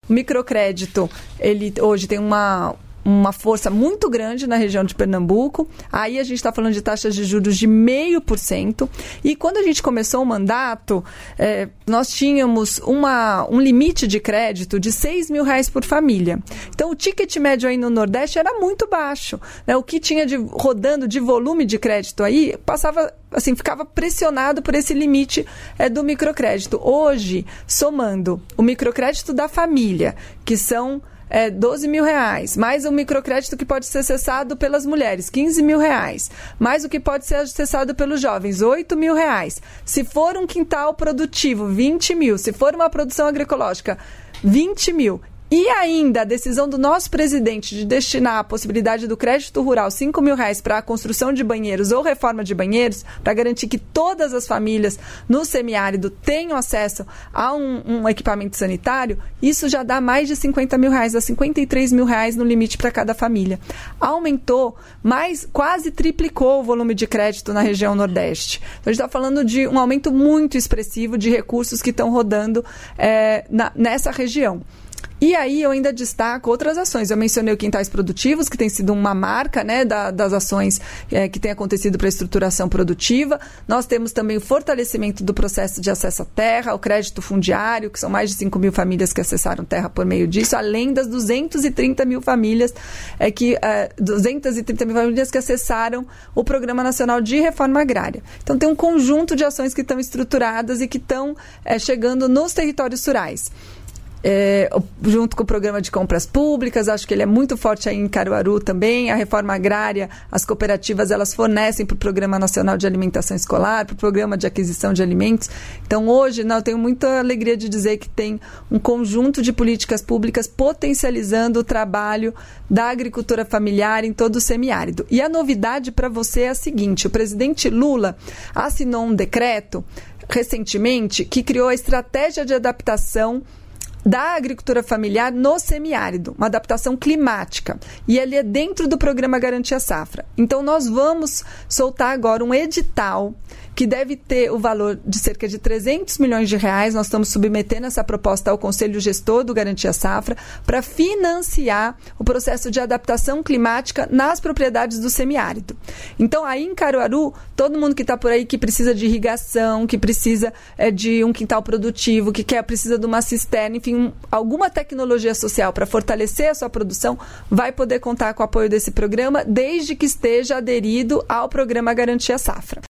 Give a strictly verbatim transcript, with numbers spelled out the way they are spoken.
O microcrédito, ele hoje tem uma... uma força muito grande na região de Pernambuco. Aí a gente está falando de taxas de juros de zero vírgula cinco por cento. E quando a gente começou o mandato, é, nós tínhamos uma, um limite de crédito de seis mil reais por família. Então, o ticket médio aí no Nordeste era muito baixo, né? O que tinha de, rodando de volume de crédito aí, passava, assim, ficava pressionado por esse limite é, do microcrédito. Hoje, somando o microcrédito da família, que são É doze mil reais, mais o microcrédito que pode ser acessado pelas mulheres, quinze mil reais, mais o que pode ser acessado pelos jovens, oito mil reais. Se for um quintal produtivo, vinte mil. Se for uma produção agroecológica, vinte mil. E ainda a decisão do nosso presidente de destinar a possibilidade do crédito rural, cinco mil reais para a construção de banheiros ou reforma de banheiros, para garantir que todas as famílias no semiárido tenham acesso a um, um equipamento sanitário, isso já dá mais de cinquenta mil reais, dá cinquenta e três mil reais no limite para cada família. Aumentou, mais quase triplicou o volume de crédito na região Nordeste. Então, a gente está falando de um aumento muito expressivo de recursos que estão rodando é, na, nessa região. E aí eu ainda destaco outras ações. Eu mencionei o Quintais Produtivos, que tem sido uma marca, né, da, das ações é, que tem acontecido para a estruturação produtiva. Nós temos também o fortalecimento do processo de acesso à terra, o crédito fundiário, que são mais de cinco mil famílias que acessaram terra por meio disso, além das duzentas e trinta mil famílias é, que, é, duzentas e trinta mil famílias que acessaram o Programa Nacional de Reforma Agrária. Então tem um conjunto de ações que estão estruturadas e que estão é, chegando nos territórios rurais. É, junto com o programa de compras públicas, acho que ele é muito forte aí em Caruaru também. A reforma agrária, as cooperativas, elas fornecem para o Programa Nacional de Alimentação Escolar, para o Programa de Aquisição de Alimentos. Então hoje, não, eu tenho muita alegria de dizer que tem um conjunto de políticas públicas potencializando o trabalho da agricultura familiar em todo o semiárido. E a novidade para você é a seguinte: o presidente Lula assinou um decreto recentemente que criou a estratégia de adaptação da agricultura familiar no semiárido, uma adaptação climática. E ele é dentro do programa Garantia Safra. Então, nós vamos soltar agora um edital que deve ter o valor de cerca de trezentos milhões de reais. Nós estamos submetendo essa proposta ao Conselho Gestor do Garantia Safra para financiar o processo de adaptação climática nas propriedades do semiárido. Então, aí em Caruaru, todo mundo que está por aí que precisa de irrigação, que precisa é, de um quintal produtivo, que quer, precisa de uma cisterna, enfim, um, alguma tecnologia social para fortalecer a sua produção, vai poder contar com o apoio desse programa, desde que esteja aderido ao programa Garantia Safra.